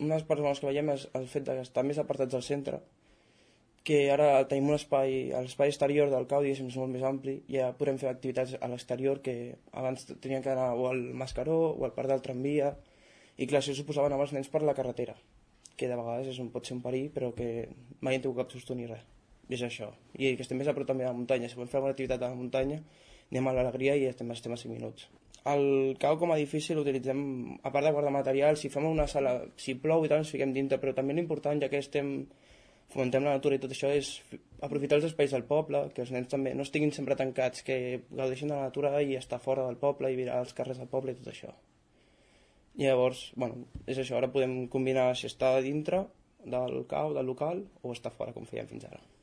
unes parts bones que veiem és el fet d'estar més apartats del centre, que ara tenim un espai, l'espai exterior del CAU, diguéssim, és molt més ampli, i ja podem fer activitats a l'exterior que abans tenien que anar o al Mascaró o al parc del tramvia, i clar, això suposava anar amb els nens per la carretera, que de vegades pot ser un perill, però que mai en tinc cap susto ni res. I és això. I que estem més a prop també de la muntanya. Si volem fer alguna activitat a la muntanya, anem a l'Alegria i estem a 5 minuts. El CAU com a edifici l'utilitzem, a part de guardar material, si fem una sala, si plou i tal, ens fiquem dintre, però també l'important, ja que fomentem la natura i tot això, és aprofitar els espais del poble, que els nens també no estiguin sempre tancats, que gaudeixin de la natura i estar fora del poble i mirar els carrers del poble i tot això. I llavors, és això, ara podem combinar si estar dintre del CAU, del local, o estar fora, com fèiem fins ara.